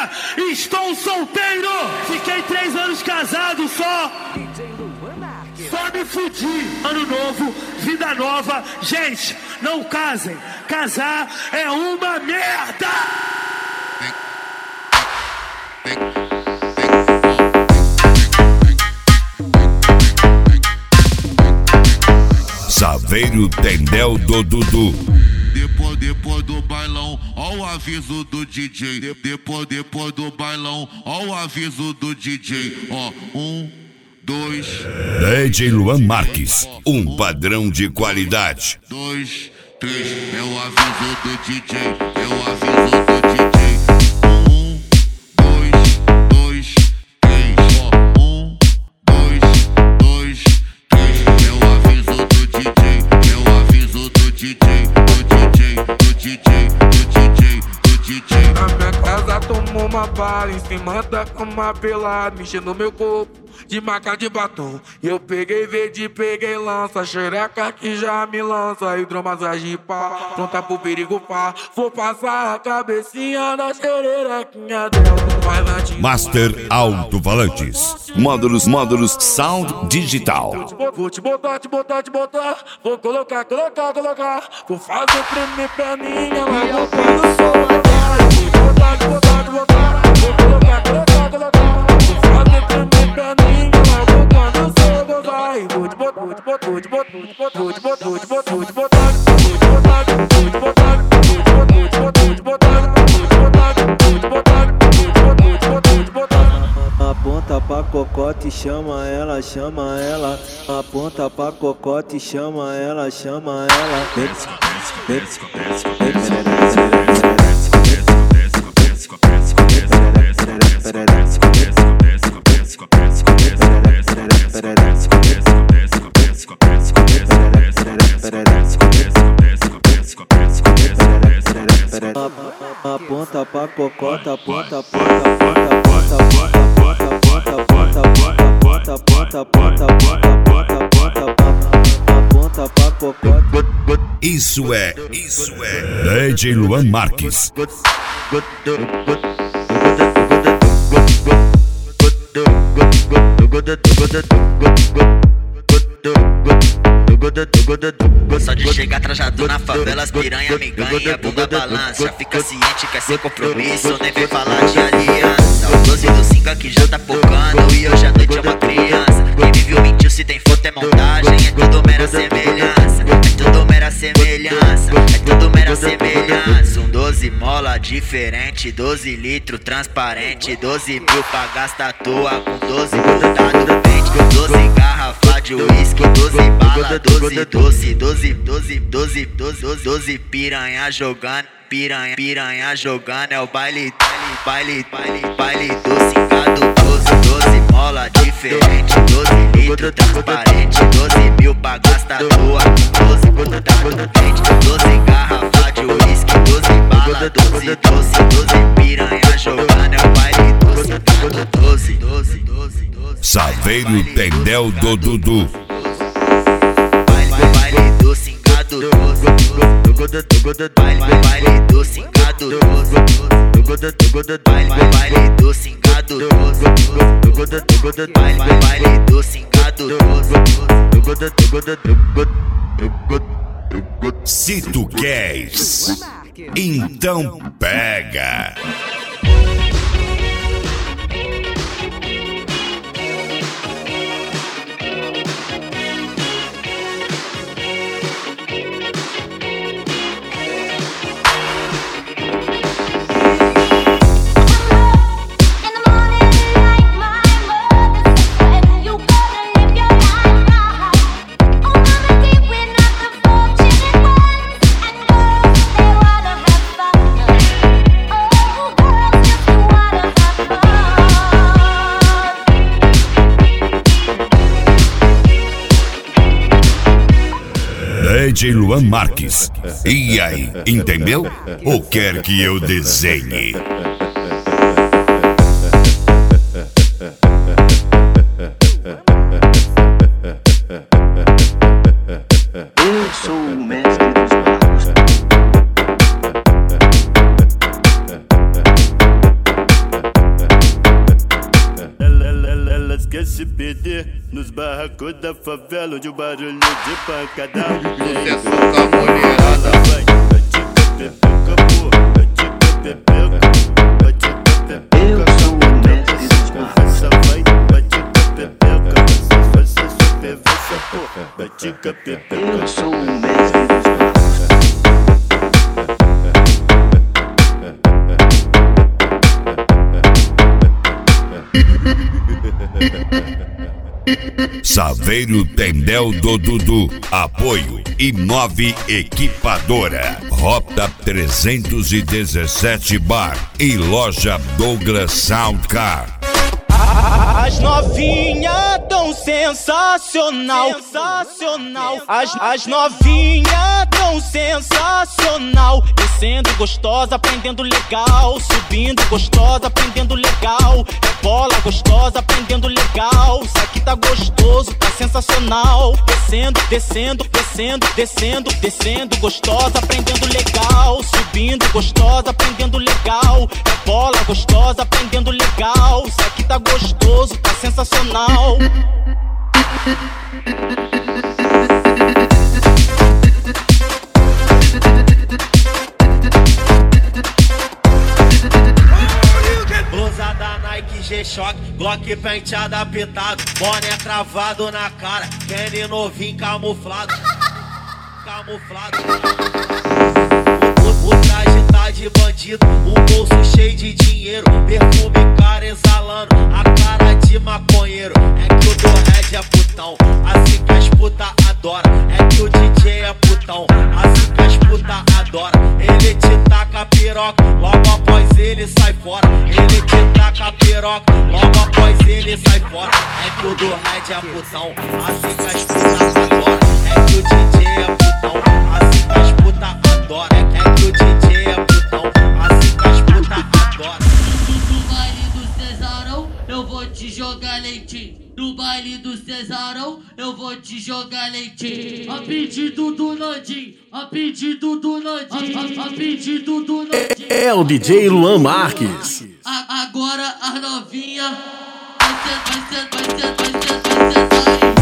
galera, estou solteiro. Fiquei 3 anos casado só me fudi. Ano novo, vida nova. Gente, não casem. Casar é uma merda. Saveiro Tendel do Dudu. Depois do bailão, ó o aviso do DJ. Depois do bailão, ó o aviso do DJ. Ó, 1, 2. DJ Luan Marques, um padrão de qualidade. 2, 3, é o aviso do DJ. É o aviso do DJ. 1, 2, 3. Ó, 1, 2, 3. É o aviso do DJ. É o aviso do DJ. Na minha casa tomou uma bala, em cima da cama pelado, mexendo no meu corpo de marca de batom. E eu peguei verde, peguei lança, xereca que já me lança, hidromassagem pá, pronta pro perigo pá. Vou passar a cabecinha da xerequinha dela. Master Alto-Falantes. Módulos Sound Digital. Vou te botar, vou colocar. Vou fazer tremer perninha, mas eu quero só agora. Vou botar, vou colocar. Vou fazer tremer perninha, mas eu quero só gozar. Vou te Aponta pra cocote, chama ela. Aponta pra cocote, chama ela. Aponta pra cocota, aponta pra cocota. Isso é DJ Luan Marques. Só de chegar trajado na favela, as piranha me ganha, bunda balança. Já fica ciente, quer ser compromisso, nem vem falar de aliança. O 12 do 5 aqui já tá focando e hoje à noite é uma criança. Quem me viu mentiu, se tem foto é montagem, é tudo mera semelhança. É tudo mera semelhança, é tudo mera semelhança. Um 12 mola diferente, 12 litro transparente, 12 mil pra gastar à toa, com 12 grudado no pente, 12 garrafa de uísque, 12 bala, 12 doce, piranha jogando, piranha jogando, é o baile docingado, 12 mola diferente, 12 litro transparente, 12 mil pra gastar à toa, 12 grudado no pente, 12 garrafa de uísque, 12 bala, 12 piranha jogando, é o baile docingado, 12. Saveiro Tendel do Dudu. Baile do cingado, baile do cingado, baile do cingado, baile do cingado. Se tu queres, então pega. DJ Luan Marques. E aí, entendeu? Ou quer que eu desenhe? Eu sou o mestre dos magos. elas querem se perder nos barracos da favela, onde o barulho de pancadão. Sucesso com a mulherada. Eu sou o mestre dos magos. Eu sou o mestre dos magos. Saveiro Tendel do Dudu. Apoio Imove Equipadora. Rota 317 Bar e Loja Douglas Sound Car. As novinhas tão sensacional, sensacional. As novinhas tão sensacional. Descendo gostosa, aprendendo legal. Subindo gostosa, aprendendo legal. Bola gostosa, aprendendo legal. Isso aqui tá gostoso, tá sensacional. Descendo, descendo, descendo, descendo, descendo gostosa, aprendendo legal. Subindo gostosa, aprendendo legal. Bola gostosa, aprendendo legal. Isso aqui tá gostoso, tá sensacional. Blusa da Nike G-Shock, Glock penteada pitado, boné travado na cara, Kenny novinho camuflado, camuflado. O traje tá de bandido, o bolso cheio de dinheiro, perfume cara exalando, a cara de maconheiro. É que o do Red é putão, assim que as puta adora. É que o DJ é putão, assim que as puta adora. Ele te taca piroca, logo após ele sai fora. Ele te taca piroca, logo após ele sai fora. É que o do Red é putão, assim que as puta adora. É que o DJ é putão, assim que as puta adora. É que o DJ é putão, assim que as puta adora. No baile do Cesarão, eu vou te jogar leitinho. No baile do Cesarão, eu vou te jogar leitinho. A pedido do Nandinho, a pedido do Nandinho, a pedido do Nandinho. É o DJ Luan Marques. Agora as novinha vai ser